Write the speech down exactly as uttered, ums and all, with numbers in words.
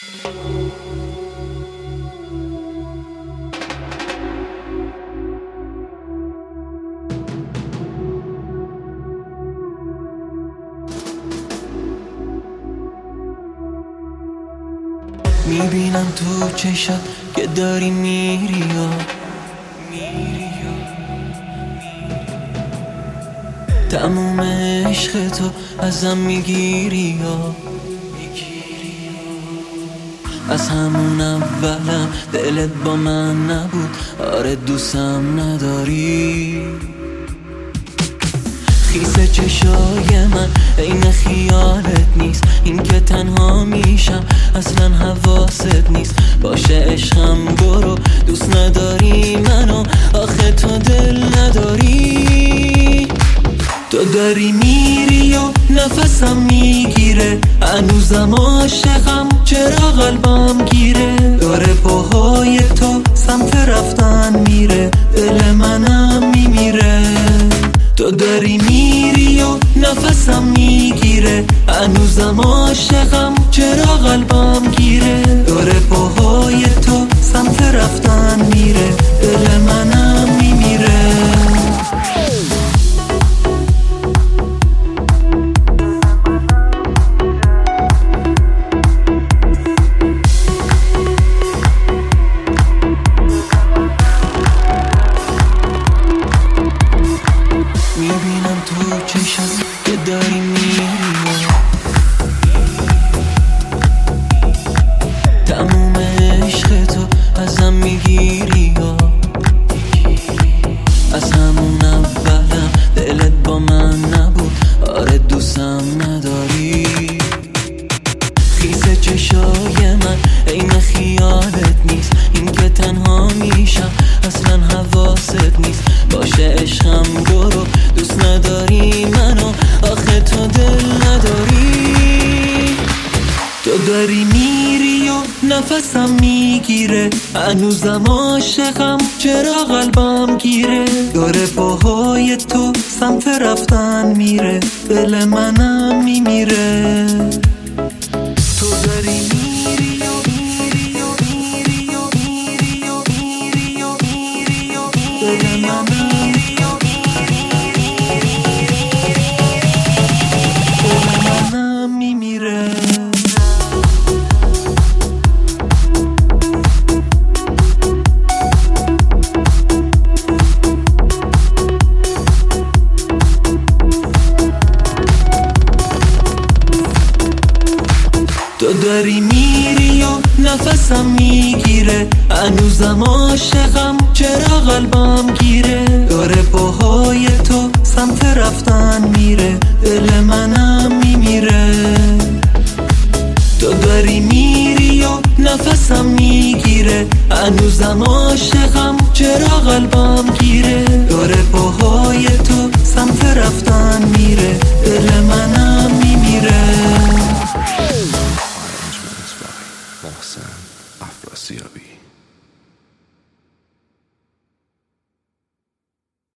میبینم تو چشات که داری میری یا میری یا تموم عشق تو ازم میگیری یا میگیری یا از همون اولم دلت با من نبود، آره دوستم نداری. خیس چشای من عین خیالت نیست، این که تنها میشم اصلا حواست نیست. باشه عشقم برو، دوست نداری منو، آخه تو دل نداری. تو داری میری و نفسم میگیره، هنوزم عاشقم چرا قلبم گیره. داره پاهای تو سمت رفتن میره، دل منم میمیره. تو داری میری و نفسم میگیره، هنوزم عاشقم چرا قلبم گیره. داره پاهای تو سمت رفتن میره، دل منم میمیره. میبینم تو چشم که داری میری، تموم عشق تو ازم میگیری یا از همون اولم دلت با من نبود، آره دوستم نداری. خیس چشای من عین خیالت نیست، این که تنها میشم اصلا حواست نیست. باشه عشقم برو، دوست نداری منو، آخه تو دل نداری. تو داری میری و نفسم میگیره، هنوزم عاشقم چرا قلبم گیره. داره پاهای تو سمت رفتن میره، دل منم میمیره. تو داری میری و میری و میری و میری و میری و میری و دل منم میری و دل منم میمیره. تو داری میری و نفسم میگیره، هنوزم عاشقم چرا قلبم گیره. داره پاهای تو سمت رفتن میره، دل منم میمیره. تو داری میری و نفسم میگیره، هنوزم عاشقم چرا قلبم گیره. داره پاهای تو سمت رفتن میره، دل منم